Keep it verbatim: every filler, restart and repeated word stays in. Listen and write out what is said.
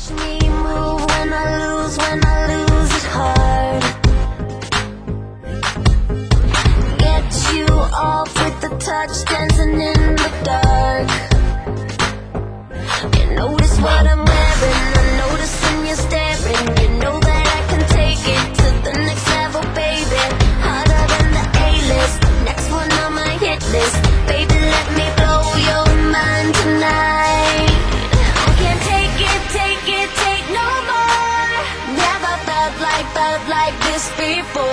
Watch me move when I lose, when I lose it hard. Get you off with the touch, dancing in the dark. You notice what I'm wearing, I'm noticing you're staring. You know that I can take it to the next level, baby. Harder than the A-list, next one on my hit list. Baby, let me blow your mind tonight. I can't take it, take it, take no more. Never felt like, felt like this before.